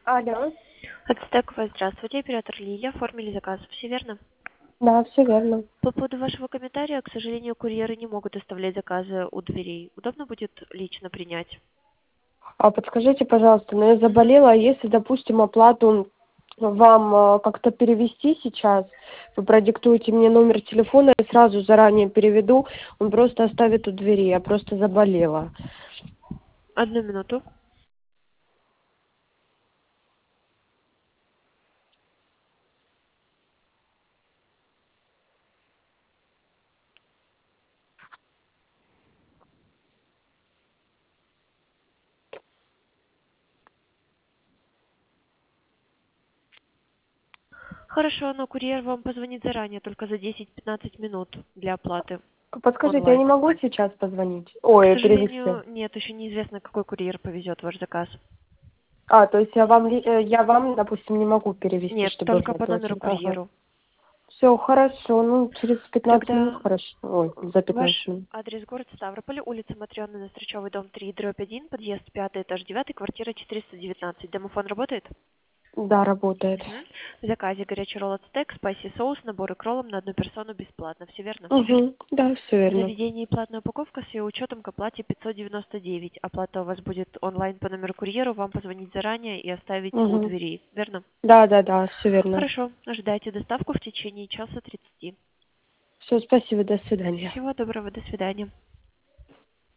Алло. Ацтекова, здравствуйте, оператор Лилия, оформили заказ, все верно? Да, все верно. По поводу вашего комментария, к сожалению, курьеры не могут оставлять заказы у дверей. Удобно будет лично принять? А подскажите, пожалуйста, я Мгм. заболела, а если, допустим, оплату вам как-то перевести сейчас, вы продиктуете мне номер телефона, я сразу заранее переведу, он просто оставит у двери, я просто заболела. Одну минуту. Хорошо, но курьер вам позвонит заранее, только за 10-15 минут для оплаты Подскажите, я не онлайн. могу сейчас позвонить? К Ой, перевести. сожалению, нет, еще неизвестно, какой курьер повезет ваш заказ. А, то есть я вам, допустим, не могу перевести, Нет, чтобы только вы по номеру оплатили. Ага. курьеру. Все, хорошо, ну, через 15 минут, Тогда хорошо. Ой, за 15 ваш минут. адрес город Ставрополь, улица Матрённая, Строчёвый, дом 3, дробь 1, подъезд 5, этаж 9, квартира 419. Домофон работает? Да, работает. Мгм. В заказе горячий ролл от стейк, спайси соус, набор икролом на одну персону бесплатно. Все верно? Угу, да, все верно. Заведение и платная упаковка с ее учетом к оплате 599. Оплата у вас будет онлайн по номеру курьера, вам позвонить заранее и оставить у Угу. двери. Верно? Да, да, да, все верно. Хорошо. Ожидайте доставку в течение часа 30. Все, спасибо, до свидания. Всего доброго. До свидания.